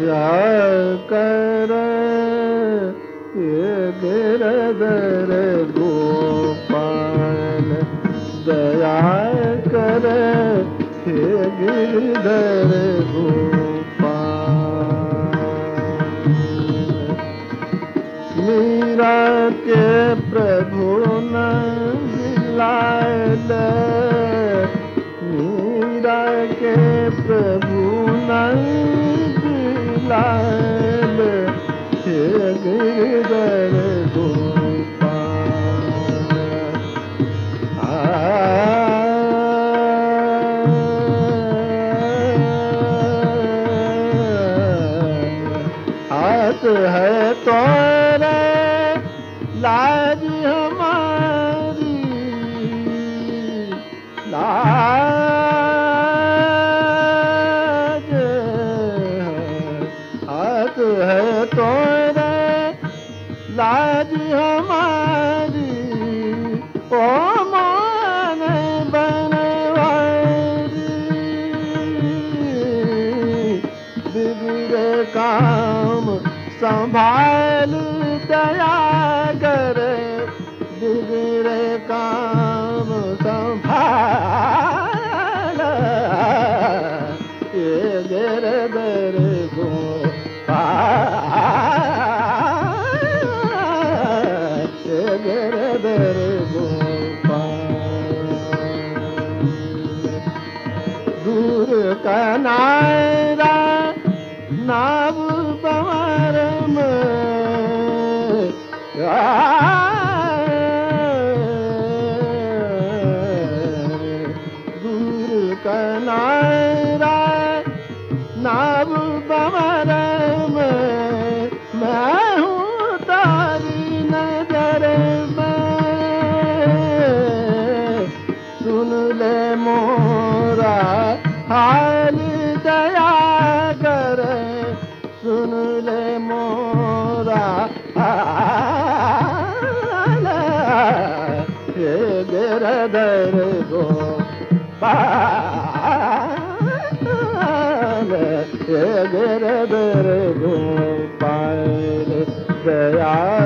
दया कर ये गिरधर गोपाल, दया कर हे गिरधर गोपाल। मीरा के प्रभु न दिलाए, मीरा के प्रभु न दिलाए, हे गिरधर गोपाल। हाथ है तोरे लाज हमारी, लाज हाथ है तोरे लाज हमारी, ओ मान बनवारी। बिगड़े काम संभाल दया कर, बिगड़े काम संभाल ये गिरधर गोपाल, ये गिरधर गोपाल। दूर का नायरा नाव बंवर में, दूर का नायरा नाव बंवर में, मैं हूँ तारी नजर में। सुन ले मोरा हाल दया कर, सुन ले मोरा हाल, ये गिरधर गोपाल, ये गिरधर गोपाल, दया